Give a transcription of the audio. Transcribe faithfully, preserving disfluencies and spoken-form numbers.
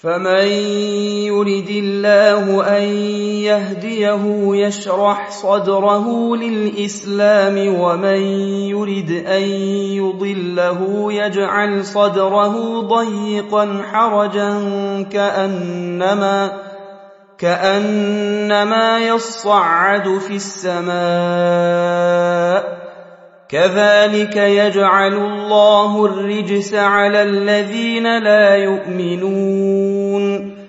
فمن يرد الله أن يهديه يشرح صدره للإسلام ومن يرد أن يضله يجعل صدره ضيقا حرجا كأنما, كأنما يصعد في السماء كذلك يجعل الله الرجس على الذين لا يؤمنون